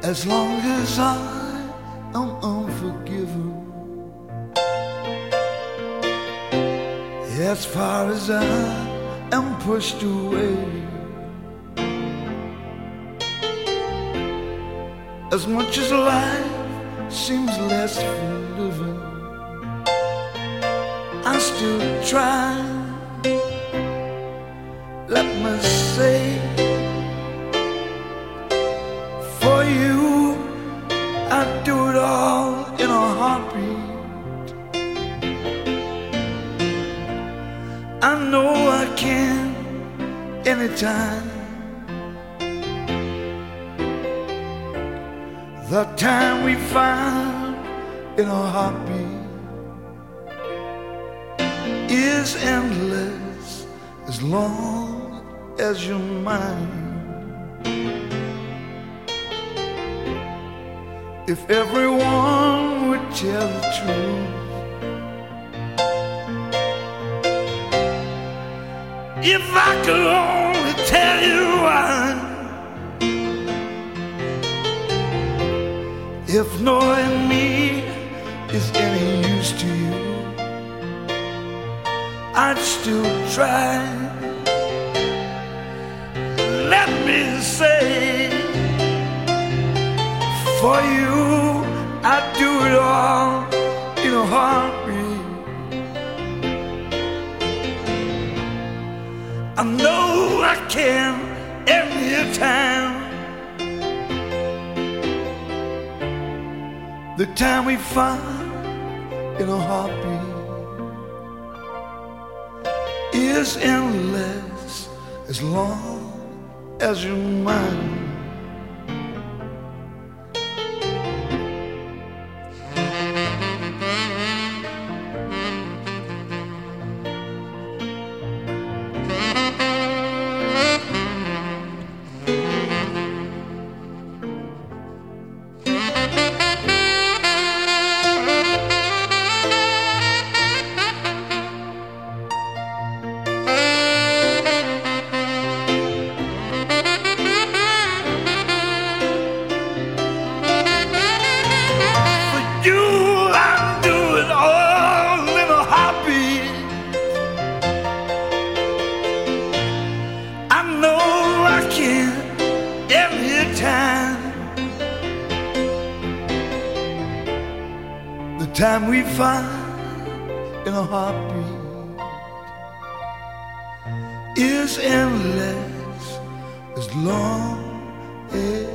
as long as I am unforgiven. As far as I am pushed away, as much as life seems less for living, I still try. Let me say, for you I'd do it all in a heartbeat. I know I can anytime. The time we find in a heartbeat is endless as long as you're mine. If everyone would tell the truth, if I could only tell you why, if knowing me is any use to you, I'd still try. Let me say, for you I'd do it all in a heartbeat. I know I can every time. The time we find in a heartbeat is endless as long as you're mine. The time we find in a heartbeat is endless as long as